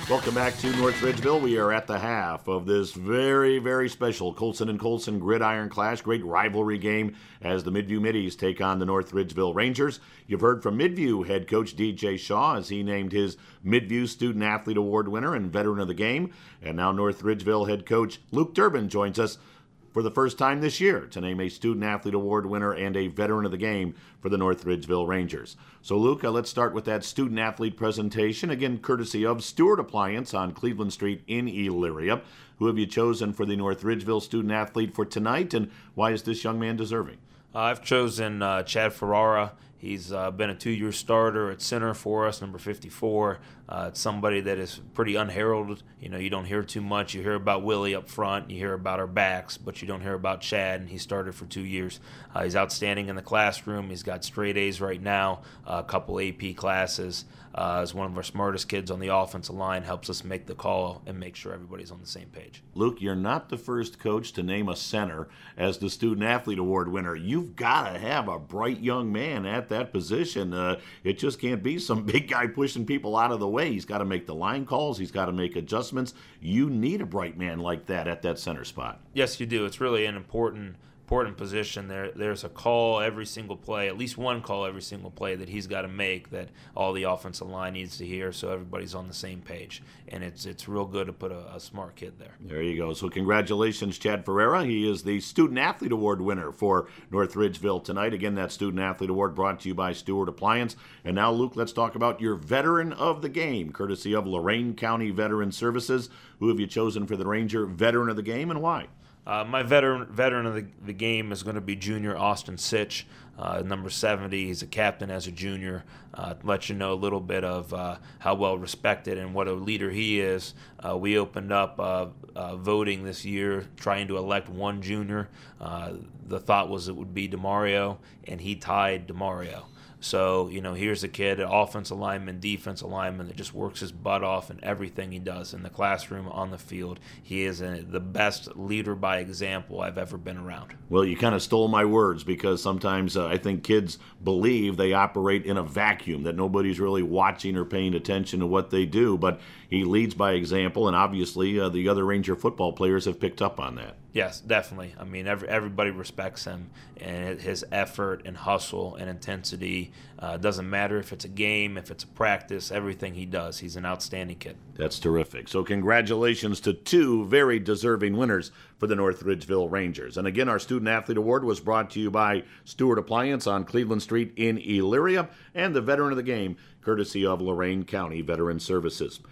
Welcome back to North Ridgeville. We are at the half of this very, very special Colson and Colson Gridiron Clash. Great rivalry game as the Midview Middies take on the North Ridgeville Rangers. You've heard from Midview head coach DJ Shaw as he named his Midview Student Athlete Award winner and veteran of the game. And now North Ridgeville head coach Luke Durbin joins us for the first time this year to name a Student Athlete Award winner and a veteran of the game for the North Ridgeville Rangers. So, Luke, let's start with that student athlete presentation, again courtesy of Stewart Appliance on Cleveland Street in Elyria. Who have you chosen for the North Ridgeville Student Athlete for tonight, and why is this young man deserving? I've chosen Chad Ferrara. He's been a 2-year starter at center for us, number 54. It's somebody that is pretty unheralded. You know, you don't hear too much. You hear about Willie up front, you hear about our backs, but you don't hear about Chad, and he started for 2 years. He's outstanding in the classroom. He's got straight A's right now, a couple AP classes. Is one of our smartest kids on the offensive line, helps us make the call and make sure everybody's on the same page. Luke, you're not the first coach to name a center as the Student Athlete Award winner. You've got to have a bright young man at that position. It just can't be some big guy pushing people out of the way. He's got to make the line calls. He's got to make adjustments. You need a bright man like that at that center spot. Yes, you do. It's really an important position. There's a call every single play, at least one call every single play that he's got to make that all the offensive line needs to hear, so everybody's on the same page. And it's real good to put a smart kid there. There you go. So congratulations, Chad Ferrara. He is the Student Athlete Award winner for North Ridgeville tonight. Again, that Student Athlete Award brought to you by Stewart Appliance. And now, Luke, let's talk about your veteran of the game, courtesy of Lorain County Veteran Services. Who have you chosen for the Ranger veteran of the game, and why? My veteran of the game is going to be junior Austin Sitch, number 70. He's a captain as a junior. Let you know a little bit of how well respected and what a leader he is. We opened up voting this year, trying to elect one junior. The thought was it would be DeMario, and he tied DeMario. So, you know, here's a kid, an offensive lineman, defensive lineman that just works his butt off in everything he does in the classroom, on the field. He is the best leader by example I've ever been around. Well, you kind of stole my words, because sometimes I think kids believe they operate in a vacuum, that nobody's really watching or paying attention to what they do. But he leads by example, and obviously the other Ranger football players have picked up on that. Yes, definitely. I mean, everybody respects him, and his effort and hustle and intensity. Doesn't matter if it's a game, if it's a practice, everything he does. He's an outstanding kid. That's terrific. So congratulations to two very deserving winners for the North Ridgeville Rangers. And again, our Student Athlete Award was brought to you by Stewart Appliance on Cleveland Street in Elyria, and the veteran of the game, courtesy of Lorain County Veteran Services.